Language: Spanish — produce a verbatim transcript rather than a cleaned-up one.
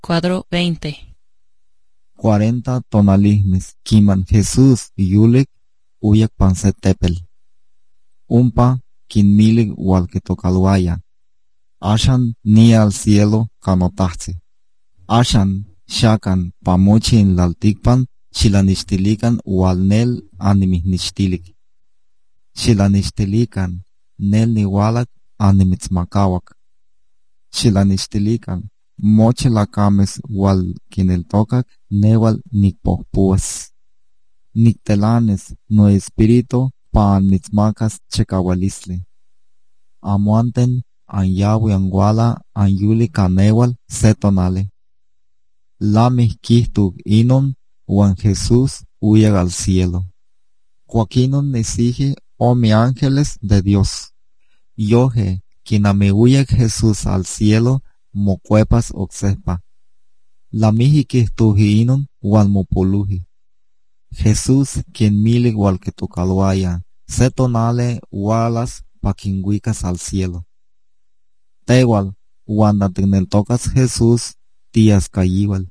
Cuadro veinte. Cuarenta tonalismes, quiman Jesús yulik uyak pansetepel. Umpa quinmilig walquetocaluaya. Ashan ni al cielo canotahzi. Ashan shakan pamuchin laltikpan xilanixtilikan walnel animihnichtilik. Xilanixtilikan nel niwalak animitzmakawak. Xilanixtilikan moche lakames wal kineltokak newal nikpohpuas. Niktelanes no espíritu pan mitzmakas chekawalisli. Amuanten an yawi an wala an yuli kanewal setonale. Lamih kihtug inon wan Jesús huyag al cielo. Cuaquinon nesiji o mi ángeles de Dios. Yoje, quiname huyag Jesús al cielo, mocuepas oxepa. Lamih kihtuji inon wan mopoluji. Jesús quien milig wal que tocaluaya, setonale walas pa quinhuicas al cielo. Tewal, wanda tocas Jesús, tías cayiwal.